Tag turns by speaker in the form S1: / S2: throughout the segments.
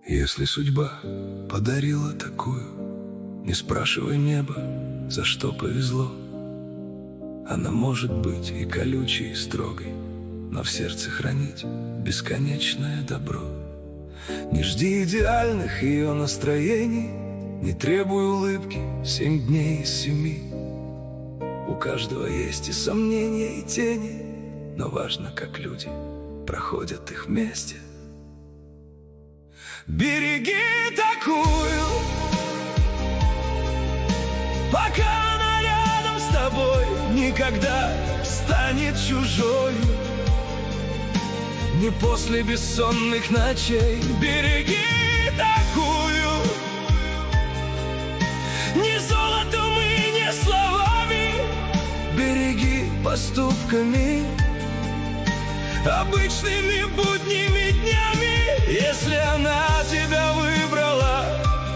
S1: Если судьба подарила такую, не спрашивай небо, за что повезло. Она может быть и колючей, и строгой, но в сердце хранить бесконечное добро. Не жди идеальных ее настроений, не требуй улыбки 7 дней из 7. У каждого есть и сомнения, и тени, но важно, как люди проходят их вместе. Береги такую, пока она рядом с тобой, никогда станет чужой. Не после бессонных ночей. Береги такую, не золотом и не словами, береги поступками, обычными будними днями. Если она тебя выбрала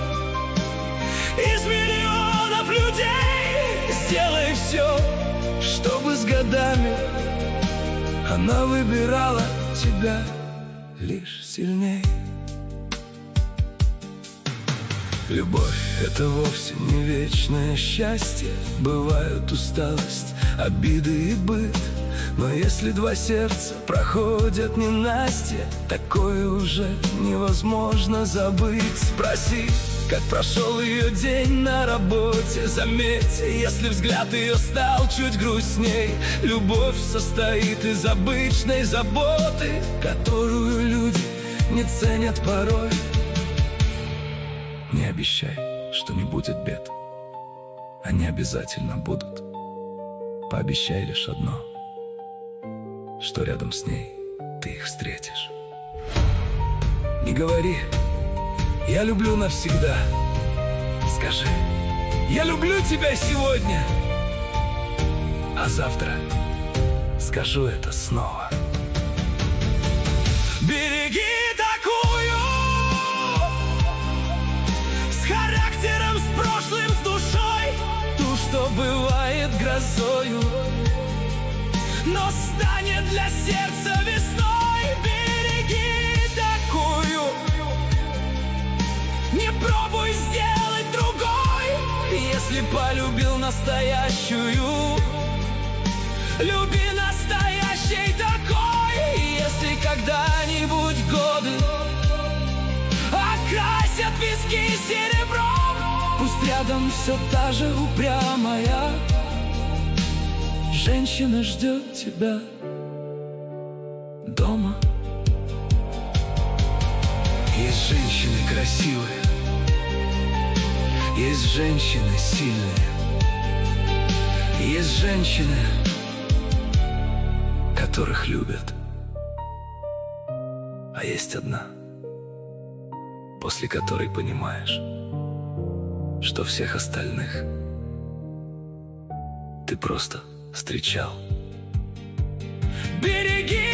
S1: из миллионов людей, сделай все, чтобы с годами она выбирала тебя лишь сильней. Любовь — это вовсе не вечное счастье. Бывают усталость, обиды и быт. Но если два сердца проходят ненастье, такое уже невозможно забыть. Спроси, как прошел ее день на работе. Заметь, если взгляд ее стал чуть грустней. Любовь состоит из обычной заботы, которую люди не ценят порой. Не обещай, что не будет бед. Они обязательно будут. Пообещай лишь одно, что рядом с ней ты их встретишь. Не говори «я люблю навсегда». Скажи «я люблю тебя сегодня», а завтра скажу это снова. Береги такую, с характером, с прошлым, с душой, ту, что бывает грозою, но станет для сердца весной. Береги такую, не пробуй сделать другой. Если полюбил настоящую, люби настоящей такой. Если когда-нибудь годы окрасят виски серебром, пусть рядом все та же упрямая женщина ждет тебя дома. Есть женщины красивые, есть женщины сильные, есть женщины, которых любят. А есть одна, после которой понимаешь, что всех остальных ты просто встречал. Береги